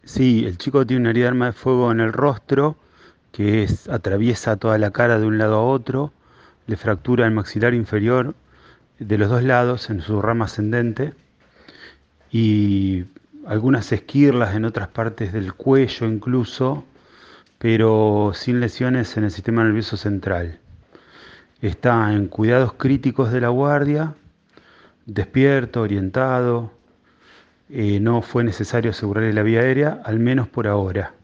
Sí, el chico tiene una herida de arma de fuego en el rostro atraviesa toda la cara de un lado a otro, le fractura el maxilar inferior de los dos lados en su rama ascendente y algunas esquirlas en otras partes del cuello incluso, pero sin lesiones en el sistema nervioso central. Está en cuidados críticos de la guardia, despierto, orientado. No fue necesario asegurarle la vía aérea, al menos por ahora.